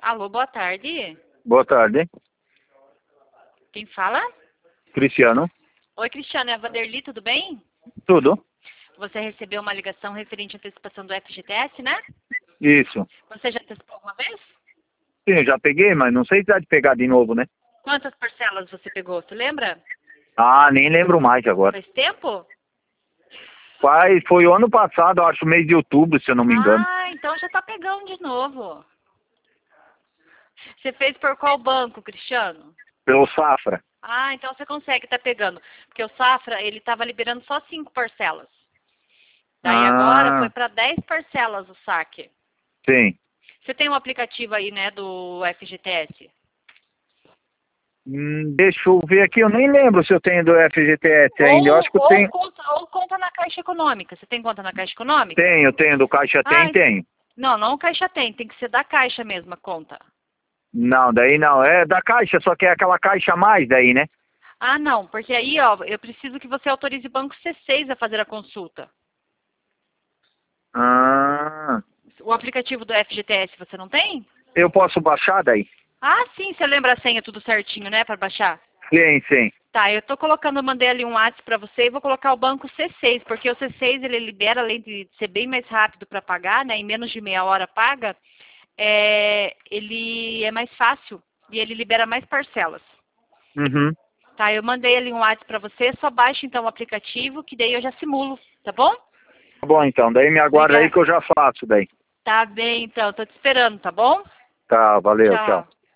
Alô, boa tarde. Boa tarde. Quem fala? Cristiano. Oi, Cristiano, é a Vanderly, tudo bem? Tudo? Você recebeu uma ligação referente à antecipação do FGTS, né? Isso. Você já antecipou alguma vez? Sim, eu já peguei, mas não sei se dá de pegar de novo, né? Quantas parcelas você pegou? Você lembra? Ah, nem lembro mais agora. Faz tempo? Foi o ano passado, acho, mês de outubro, se eu não me engano. Ah, então já tá pegando de novo. Você fez por qual banco, Cristiano? Pelo Safra. Ah, então você consegue estar pegando. Porque o Safra, ele estava liberando só 5 parcelas. Daí agora foi Ah, para 10 parcelas o saque. sim. Você tem um aplicativo aí, né, do FGTS? Deixa eu ver aqui, eu nem lembro se eu tenho do FGTS ainda. Eu acho que eu tenho. Ou conta na Caixa Econômica. Você tem conta na Caixa Econômica? Tenho do Caixa Ah, tenho. não Caixa tem que ser da Caixa mesmo a conta. Não, daí não. É da Caixa, só que é aquela Caixa a mais daí, né? Ah, não, porque aí, ó, eu preciso que você autorize o Banco C6 a fazer a consulta. Ah, O aplicativo do FGTS você não tem? eu posso baixar daí? Ah, sim, você lembra a senha tudo certinho, né, para baixar? Sim. Tá, eu tô colocando, eu mandei ali um WhatsApp para você e vou colocar o banco C6, porque o C6 ele libera, além de ser bem mais rápido para pagar, né, em menos de meia hora paga, ele é mais fácil e ele libera mais parcelas. Uhum. Tá, eu mandei ali um WhatsApp para você, só baixa então o aplicativo, que daí eu já simulo, tá bom? Tá bom, então. Daí me aguarda aí Obrigada. que eu já faço daí. Tá bem, então, tô te esperando, tá bom? Tá, valeu, tchau. Tchau.